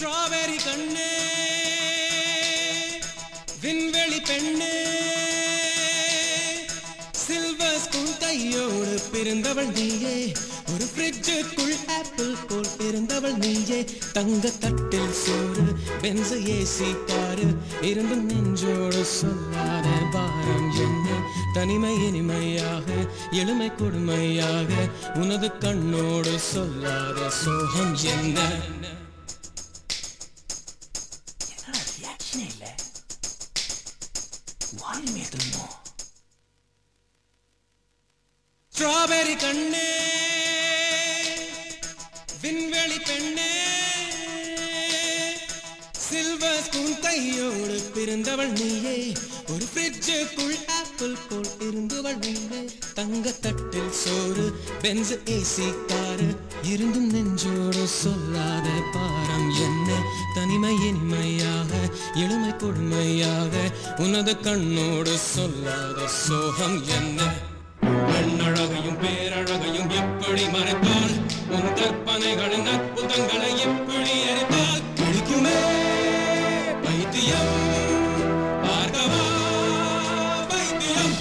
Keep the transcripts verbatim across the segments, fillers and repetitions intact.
Strawberry கண்ணே விண்வெளி பெண்ணே சில்வர் ஸ்பூன் கையோடு பிறந்தவள் நீயே ஒரு ஃப்ரிட்ஜுக்குள் ஆப்பிள் போல் பிறந்தவள் நீயே தங்க தட்டில் சோறு பென்ஸ் ஏசி காரு இருந்து நெஞ்சோடு சொல்லாத பாரம் என்ன தனிமை இனிமையாக எளிமை கொடுமையாக உனது கண்ணோடு சொல்லாத சோகம் என்ன ஸ்ட்ராபெரி கண்ணே விண்வெளி பெண்ணே சில்வர் ஸ்பூன் கையோடு பிறந்தவள் நீயே ஒரு ஃப்ரிட்ஜுக்குள் ஆப்பிள் போல் இருந்தவள் நீயே தங்க தட்டில் சோறு பென்ஸ் ஏசி காரு இருந்தும் நெஞ்சோடு சொல்லாத பாரம் என்ன தனிமை இனிமையாக எளிமை கொடுமையாக உனது கண்ணோடு சொல்லாத சோகம் என்ன கண்ணழகையும் பேரழகையும் எப்படி மறைத்தால் உன் கற்பனைகளின் அற்புதங்களை எப்படி அறிந்தால் பிடிக்குமே பைத்தியம் பார்க்கவா பைத்தியம்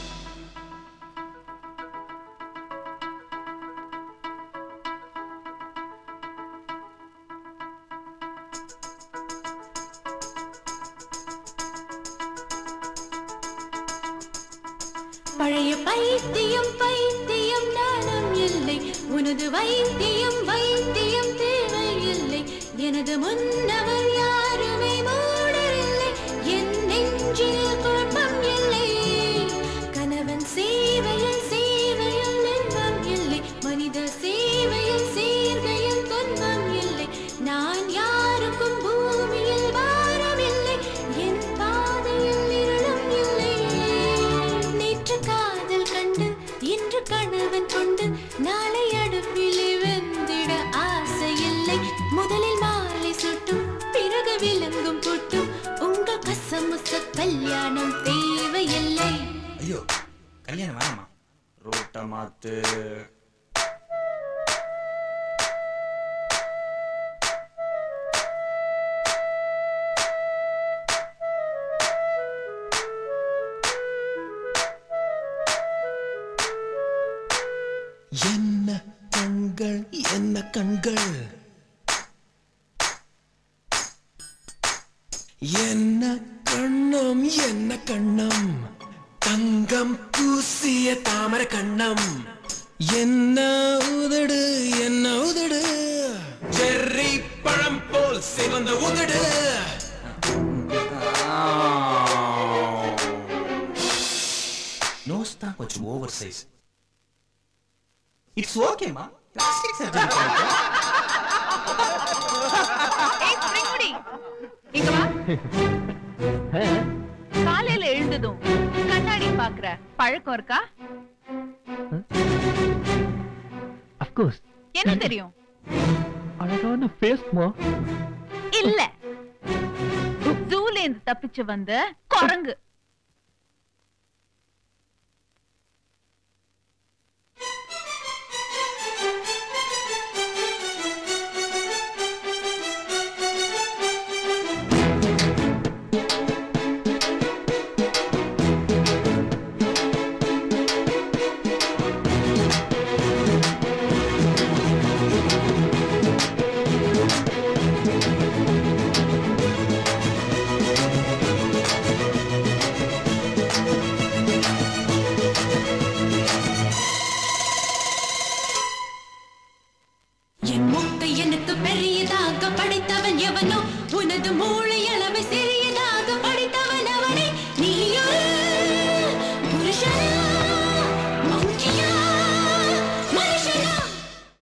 பழைய பைத்தியம் பைத்தியம் நானும் இல்லை உனது வைத்தியம் வைத்தியம் தேவையில்லை எனது முன்னவர் யாருமே மூடரில்லை என் நெஞ்சில் குழப்பம் இல்லை கணவன் சேவையில் சேவையில் இன்பம் இல்லை மனித சேவையில் சேர்கையில் துன்பம் இல்லை நான் யாருக்கும் பூமியில் பாரம் இல்லை என் பாதையில் இருளும் இல்லை காதல் கண்டு இன்று கணவன் கொண்டு நாளை அடுப்பிலே வெந்திட ஆசை இல்லை முதலில் மாலை சுட்டும் பிறகு விலங்கும் புட்டும் உங்கள் கசமுச கல்யாணம் தேவையில்லை ஐயோ கல்யாணம் வேணாமா ரோட்ட மாத்து என்ன கண்கள் என்ன கண்கள் என்ன கண்ணம் என்ன கண்ணம் தங்கம் பூசிய தாமரை கண்ணம் என்ன உதடு என்ன உதடு செர்ரி பழம் போல் சிவந்த உதடு நோஸ் தான் கொஞ்சம் over size It's okay, ma. Plastic surgery. Hey, Springwoody. இங்க வா. காலையில எழுந்ததும் கண்ணாடி பாக்குற பழக்கம் இருக்கா? Of course. என்ன தெரியும்? அழகான ஃபேஸ் மா. இல்ல. ஜூல இருந்து தப்பிச்சு வந்த குரங்கு. என் முட்டை எனக்கு பெரியதாக படைத்தவன் எவனோ உனது மூளை அளவை சரி